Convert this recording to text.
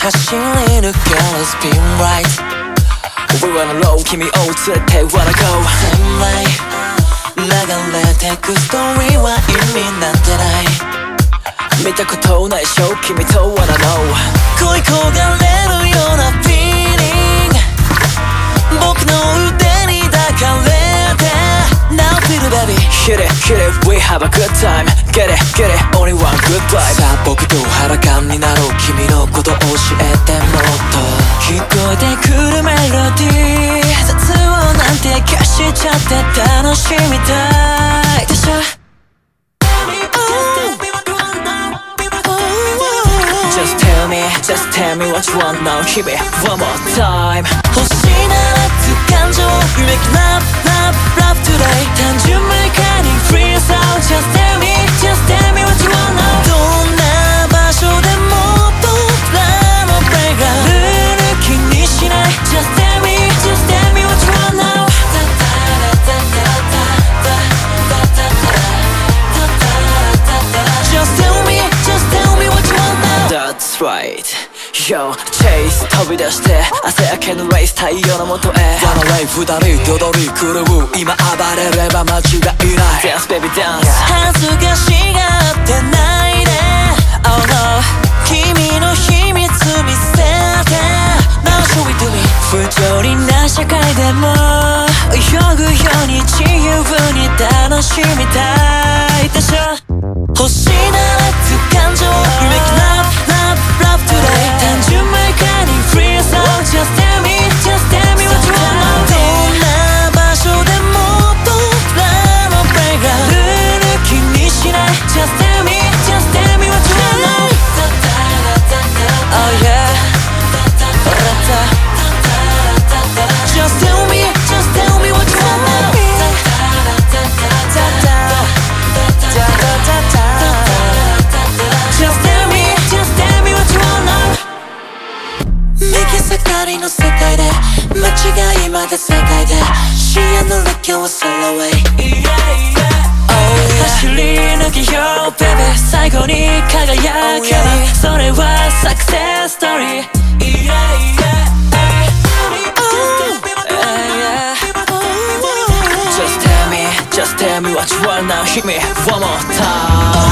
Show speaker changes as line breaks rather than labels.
走り抜けるスピンライト We wanna roll 君を連れて wanna go 鮮明流れてくストーリーは意味なんてない見たことないショー君と wanna know 恋焦がれるような feeling 僕の腕に抱かれて Now feel it baby Hit it, hit it, we have a good time Get it, get it, only one good vibe さあ僕と裸になろう君のこと教えてもっと聞こえてくるメロディー雑音なんて消しちゃって楽しみたいでしょJust tell me what you want now, hit me one more time 欲しいならつ感情 You make love, love, love today 単純無理かに free us out Just tell me, just tell me what you want now どんな場所でも僕らのプレイがルール気にしない Just tell me, just tell me what you want now Just tell me, just tell me what you want now That's right Yo, chase 飛び出して朝焼けのレース太陽の元へ Wanna rave 二人踊り狂う今暴れれば間違いない Dance baby dance 恥ずかしがってないで Oh no 君の秘密見せて Now show it to me 不条理な社会でも泳ぐように自由に楽しみたいでしょ欲しいならつ感情 You make love, love, love today 単純無理かに free us out Just tell me, just tell me what you want now どんな場所でも僕らのプレイがルール気にしない Just tell me, just tell me what you want now Oh yeah Just tell me, just tell me what you want now Just tell me, just tell me what you want now 右盛りの世界で間違いまで正解で視野の列強を sail away走り抜けよ baby 最後に輝けばそれはサクセスストーリーJust tell me what you want now Hit me one more time